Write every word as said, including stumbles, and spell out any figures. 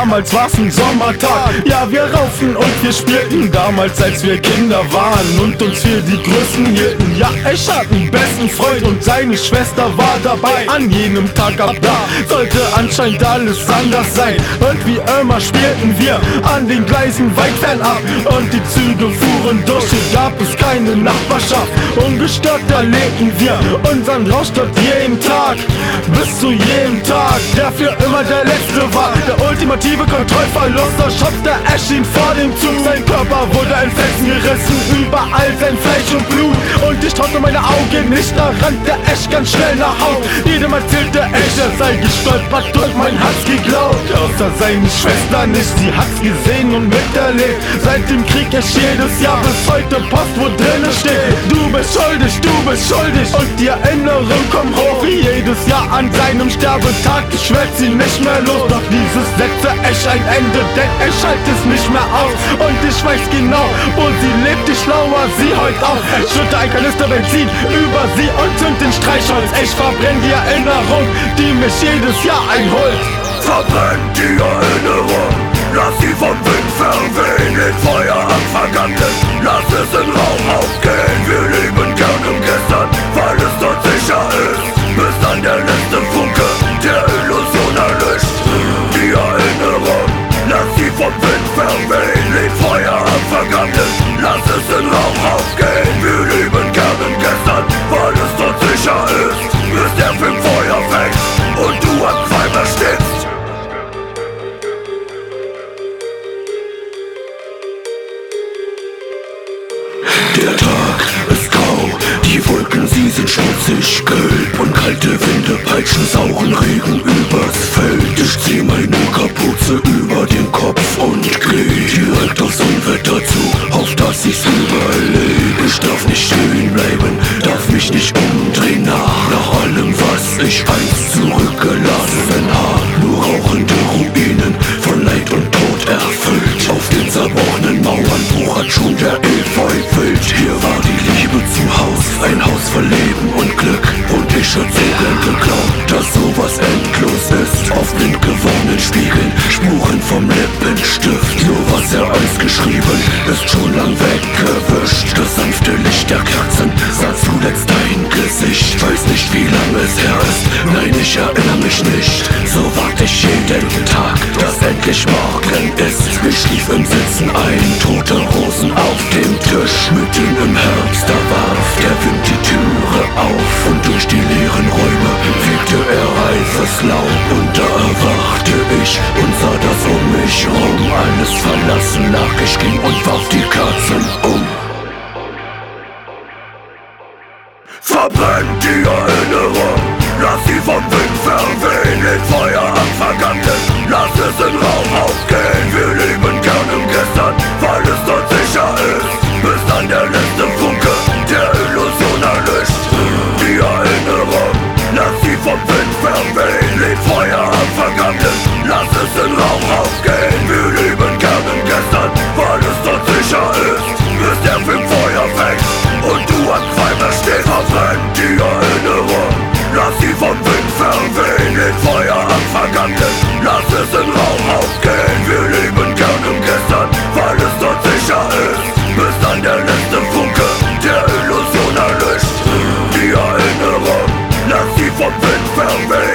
damals war's ein Sommertag. Ja, wir raufen und wir spielten damals, als wir Kinder waren und uns für die Größten hielten. Ja, ich hatte einen besten Freund und seine Schwester war dabei. An jenem Tag ab da sollte anscheinend alles anders sein. Und wie immer spielten wir an den Gleisen weit fernab und die Züge fuhren durch. Hier gab es keine Nachbarschaft. Ungestört erlebten wir unseren Rausch dort jeden Tag, bis zu jedem Tag, der für immer der letzte war. Der ultimative Kontrollverlust, der Schock, der erschien vor dem Zug. Sein Körper wurde in Felsen gerissen, überall sein Fleisch und Blut. Und ich traute meine Augen nicht, da rannte echt ganz schnell nach Haus. Jedem erzählte echt, er sei gestolpert und mein Herz geglaubt. Außer seine Schwester nicht, sie hat's gesehen und miterlebt. Seit dem Krieg erst jedes Jahr bis heute Post, wo drinnen steht: Du bist schuldig, du bist schuldig. Und die Erinnerung kommt hoch wie jedes Jahr an seinem Sterbetag. Ich werd sie nicht mehr los, doch dieses setze echt ein Ende, denn ich halte es nicht mehr aus. Und ich weiß genau, wo sie lebt, ich lauer sie heute auf. Ich schütte ein Kanister Benzin über sie und zünd den Streichholz. Ich verbrenn die Erinnerung, die mich jedes Jahr einholt. Verbrenn die Erinnerung, lass sie vom Wind verwehen, in Feuer am Vergangenen, lass es in Rauch aufgehen. Wir leben gern im Gestern, weil es dort sicher ist, bis dann der letzte Funke der Illusion erlischt. Die Erinnerung, lass sie vom Wind verwehen, in Feuer am Vergangenen, lass es in Rauch aufgehen. Wir leben gern im Gestern, weil es dort sicher ist, bis der Film Feuer fängt und du am Qualm erstickst. Der Tag ist grau, die Wolken, sie sind schmutzig gelb und kalte Winde peitschen sauren Regen übers Feld. Ich zieh meine Kapuze über den Kopf und geh direkt aufs Unwetter zu, auf dass ich's überlebe. Ich darf nicht stehen bleiben, darf mich nicht umdrehen nach, nach allem, was ich einst zurückgelassen hab. Nur rauchende Ruinen, von Leid und Tod erfüllt. Auf den zerbrochenen Mauern wuchert schon der Efeu wild. Hier war die Liebe zu Haus, ein Haus voll Leben und Glück. Und ich hätte so gern geglaubt, dass sowas endlos ist. Auf blind gewordenen Spiegeln, Spuren vom Lippenstift. Nur was er einst geschrieben, ist schon lang weggewischt. Das sanfte Licht der Kerzen sah zuletzt dein Gesicht. Weiß nicht, wie lange es her ist, nein, ich erinnere mich nicht. So wart ich jeden Tag, dass endlich morgen ist. Ich schlief im Sitzen ein, tote Rosen auf dem Tisch. Mitten im Herbst, da warf der Wind die Türe auf und durch die leeren Räume fegte er reifes Laub. Und da erwachte ich und sah, dass um mich rum alles verlassen lag. Ich ging und warf die Kerzen um. Verbrenn die Erinnerung, lass sie vom Wind verwehen, in Feuer am Vergangenen, lass es in Rauch aufgehen. Wir leben gern im Gestern, weil es dort sicher ist, bis dann der letzte Funke der Illusion erlischt. Die Erinnerung, lass sie vom Wind verwehen, in Feuer am Vergangenen, lass es in Rauch aufgehen. Wir leben gern im Gestern, weil es dort sicher ist, bis der Film Feuer fängt und du am Qualm erstickst. Verbrenn die Erinnerung, lass sie vom Wind verwehen, in Feuer am Vergangenen, lass es in Rauch aufgehen. Wir leben gern im Gestern, weil es dort sicher ist, bis dann der letzte Funke der Illusion erlischt. Die Erinnerung, lass sie vom Wind verwehen.